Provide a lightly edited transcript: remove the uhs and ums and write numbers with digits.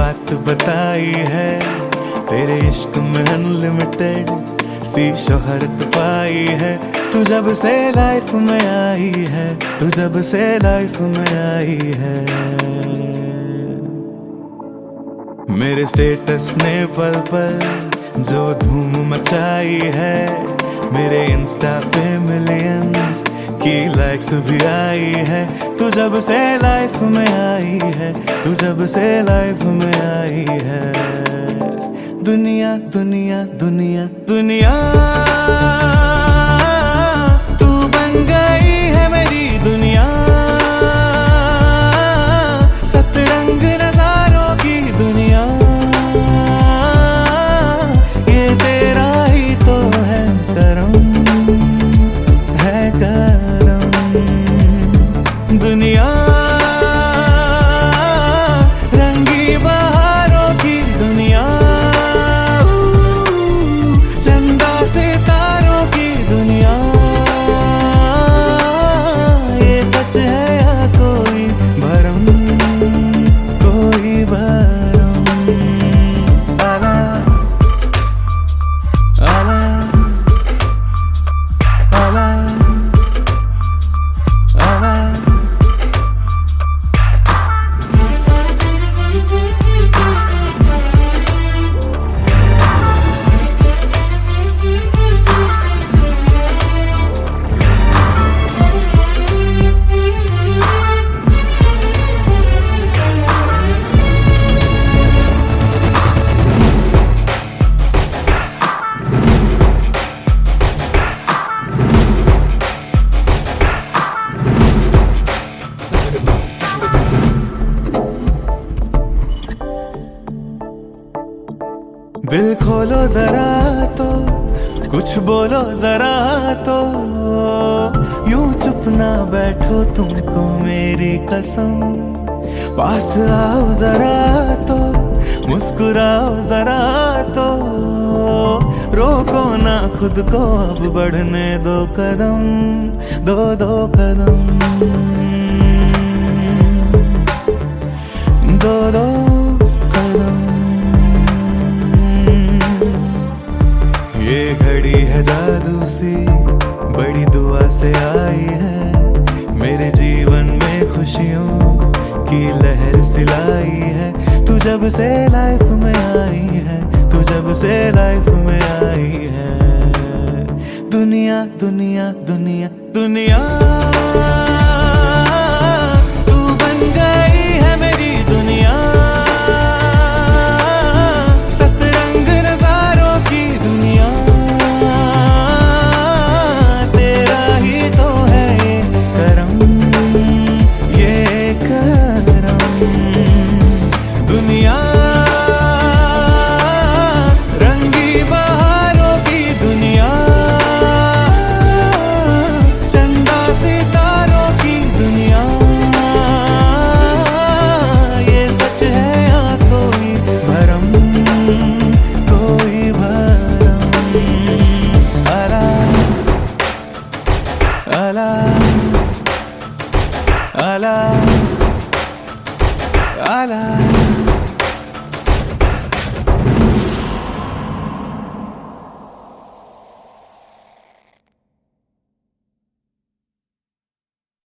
बात बताई है, तेरे इश्क में अनलिमिटेड सी शोहरत पाई है। तू जब से लाइफ में आई है, तू जब से लाइफ में आई है। मेरे स्टेटस ने पल पल जो धूम मचाई है, मेरे इंस्टा पे मिलियंस की लाइक्स भी आई है। तू जब से लाइफ में आई है, तू जब से लाइफ में आई है। दुनिया दुनिया दुनिया दुनिया तू बन गई है मेरी दुनिया, सतरंग नजारों की दुनिया। ये तेरा ही तो है करम, है करम। दुनिया रंगी बहारों की दुनिया, चंदा सितारों की दुनिया। ये सच है या कोई भरम, कोई भरम। आला आला आला आला। दिल खोलो जरा तो कुछ बोलो जरा तो, यूं चुप ना बैठो तुमको मेरी कसम। पास आओ जरा तो मुस्कुराओ जरा तो, रोको ना खुद को अब बढ़ने दो कदम, दो कदम, दो कदम। ये घड़ी है जादू सी बड़ी दुआ से आई है, मेरे जीवन में खुशियों की लहर सिलाई है। तू जब से लाइफ में आई